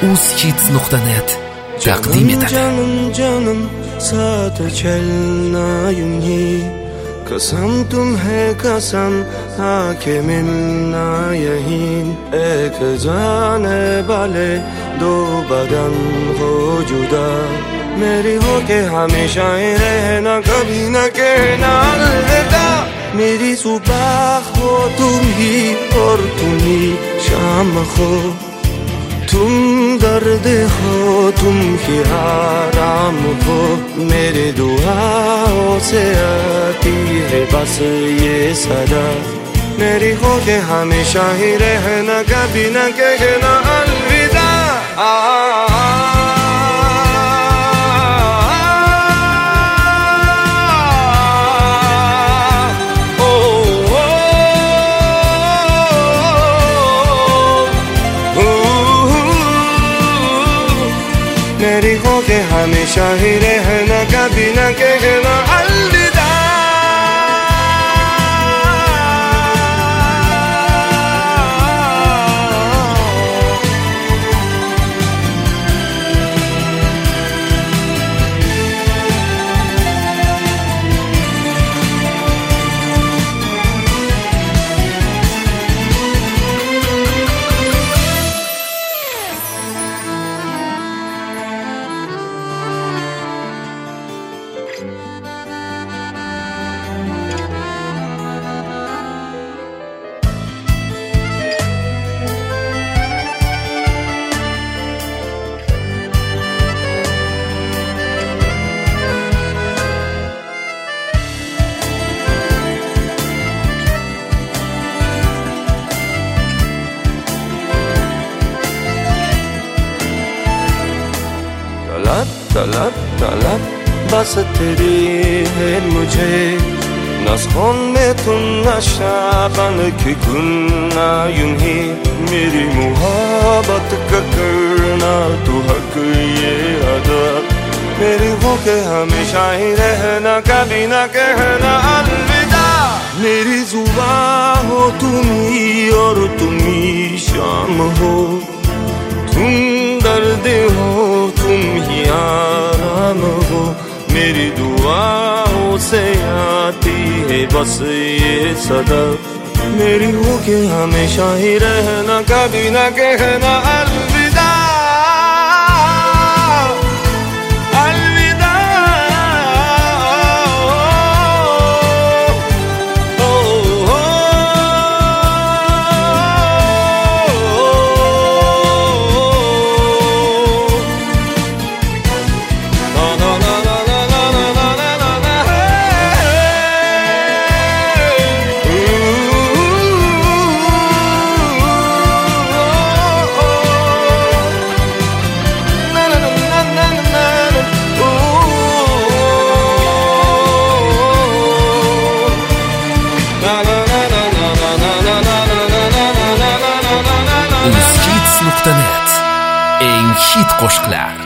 uzhits.net taqdim etadi. Canım साथ चलना यूं ही कसम तुम्हें कसम आके मिलना यहीं एक जाने वाले दो बदन हो जुदा मेरी हो के हमेशा ही रहना कभी न कहना अलविदा मेरी सुबह हो तुम ही और तुम ही शाम हो तुम दर्द हो तुम ही आराम हो मेरे दुआओं से आती है बस ये सदा मेरी हो के हमेशा ही रहना कभी न कहना अलविदा मेरी हो के हमेशा ही रहना कभी न कहना अलविदा तलब तलब बस तेरी है मुझे नस्खों में तुम नशा बन के गुना यूं ही मेरी मुहब्बत का करना तू हक ये अदा मेरी हो के हमेशा ही रहना कभी न कहना अलविदा मेरी जुबान हो तुम ही और तुम ही शाम हो तुम दर्द हो तुम ही आराम हो मेरी दुआओं से आती है बस ये सदा मेरी हो के हमेशा ही रहना कभी न कहना अलविदा अलविदा uzhits.net eng hit qo'shiqlar